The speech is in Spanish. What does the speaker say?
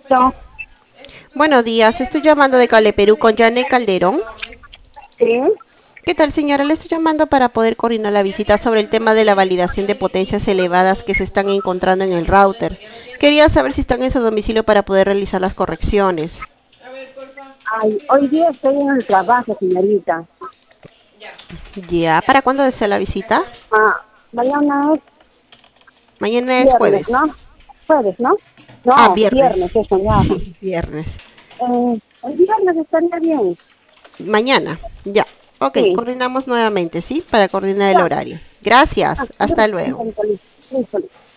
No, Buenos días, estoy llamando de Cale Perú con Janet Calderón. sí. ¿Qué tal, señora? Le estoy llamando para poder coordinar la visita sobre el tema de la validación de potencias elevadas que se están encontrando en el router. Quería saber si están en su domicilio para poder realizar las correcciones. Ay, hoy día estoy en el trabajo, señorita. Ya, ¿para cuándo desea la visita? Mañana es Mañana es viernes, jueves. ¿no? Jueves, ¿no? Ah, No, viernes, viernes. eso, ya. Sí, viernes. El viernes estaría bien. Mañana, ya. Ok, Sí, coordinamos nuevamente, ¿sí? Para coordinar el ya. horario. Gracias, hasta Listo, luego. listo, listo.